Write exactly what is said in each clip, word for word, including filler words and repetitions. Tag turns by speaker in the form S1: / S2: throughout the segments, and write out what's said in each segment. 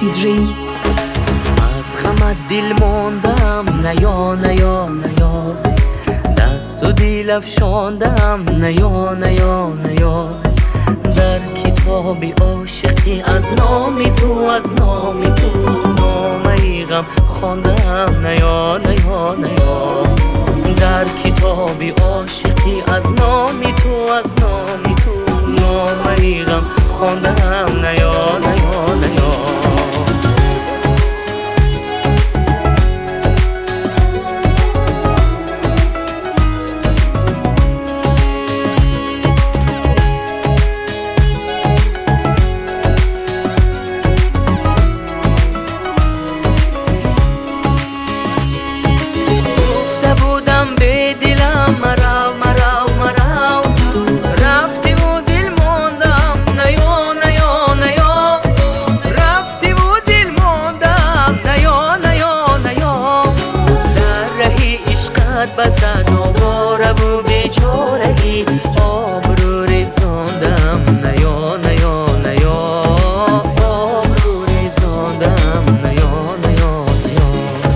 S1: تی جی.
S2: از غمت دل ماندم نیا نیا نیا، دست و دل افشاندم نیا نیا نیا، در کتابی عاشقی از نامی تو از نامی تو نامه غم خواندم نیا نیا نیا، در کتابی عاشقی از نامی تو از نامی تو نامه غم خواندم نیا نیا نیا. بسد آواره و بیچارگی آبرو ریزاندم نیا نیا نیا، آبرو ریزاندم نیا نیا نیا.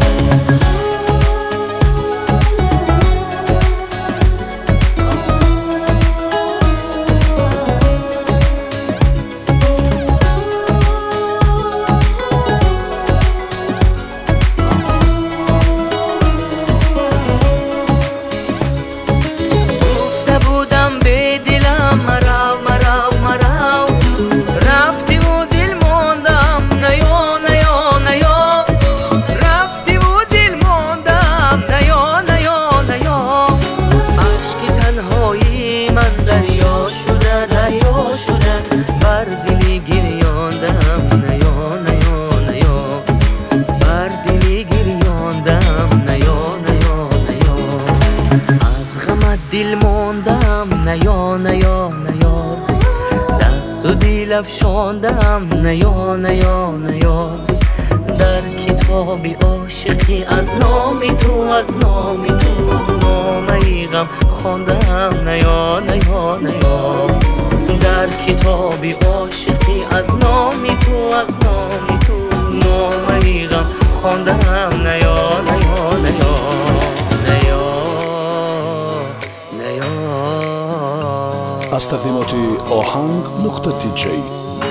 S2: بر دلی گریاندم نیا نیا نیا، بر دلی گریاندم نیا نیا نیا، از غمت دل ماندم نیا نیا نیا، دست و دل افشاندم نیا نیا نیا، در کتابی عاشقی از نامی تو از نامی تو نامه غم خواندم نیا نیا نیا، در کتابی عاشقی از نامی تو از نامی تو نامه غم خواندم نیا نیا نیا نیا نیا.
S3: از تقدیمات آهنگ نقطه تی جی.